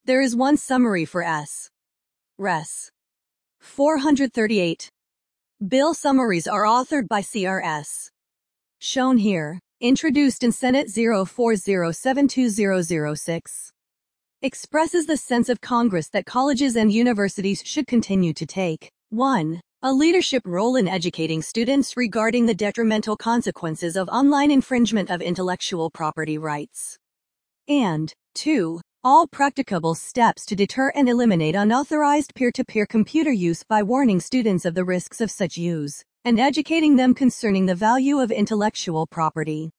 There is one summary for S. Res. 438. Bill summaries are authored by CRS. Shown here. Introduced in Senate 040720006. Expresses the sense of Congress that colleges and universities should continue to take 1. A leadership role in educating students regarding the detrimental consequences of online infringement of intellectual property rights. And 2. All practicable steps to deter and eliminate unauthorized peer-to-peer computer use by warning students of the risks of such use, and educating them concerning the value of intellectual property.